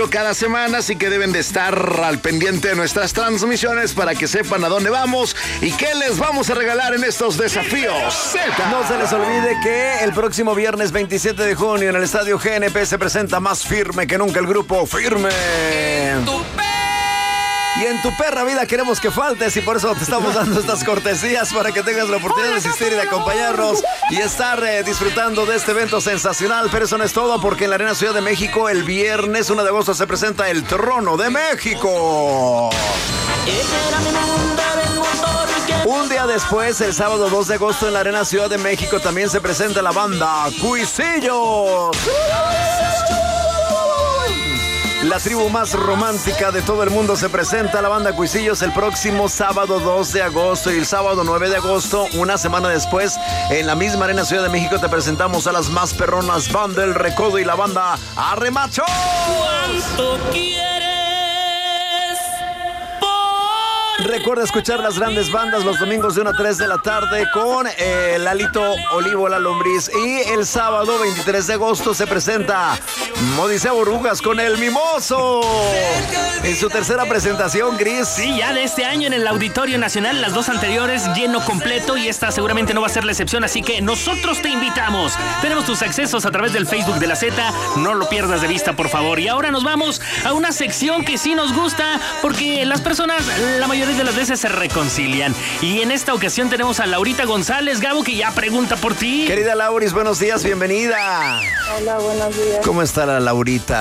escuchando cada semana, así que deben de estar al pendiente de nuestras transmisiones para que sepan a dónde vamos y qué les vamos a regalar en estos desafíos Z. No se les olvide que el próximo viernes 27 de junio en el Estadio GNP se presenta más firme que nunca el grupo Firme. Y en tu perra vida queremos que faltes y por eso te estamos dando estas cortesías para que tengas la oportunidad de asistir y de acompañarnos y estar disfrutando de este evento sensacional. Pero eso no es todo, porque en la Arena Ciudad de México el viernes 1 de agosto se presenta el Trono de México. Un día después, el sábado 2 de agosto en la Arena Ciudad de México también se presenta la banda Cuisillos. La tribu más romántica de todo el mundo se presenta, la banda Cuisillos, el próximo sábado 2 de agosto y el sábado 9 de agosto, una semana después, en la misma Arena Ciudad de México te presentamos a las más perronas, Banda El Recodo y la banda Arremacho. ¿Cuánto quieres? Recuerda escuchar las grandes bandas los domingos de 1 a 3 de la tarde con Lalito Olivo La Lombriz. Y el sábado 23 de agosto se presenta Odisea Burbujas con El Mimoso en su tercera presentación, Gris. Sí, ya de este año en el Auditorio Nacional, las dos anteriores lleno completo y esta seguramente no va a ser la excepción, así que nosotros te invitamos. Tenemos tus accesos a través del Facebook de la Z, no lo pierdas de vista, por favor. Y ahora nos vamos a una sección que sí nos gusta porque las personas, la mayoría de las veces se reconcilian. Y en esta ocasión tenemos a Laurita González, Gabo, que ya pregunta por ti. Querida Lauris, buenos días, bienvenida. Hola, buenos días. ¿Cómo está la Laurita?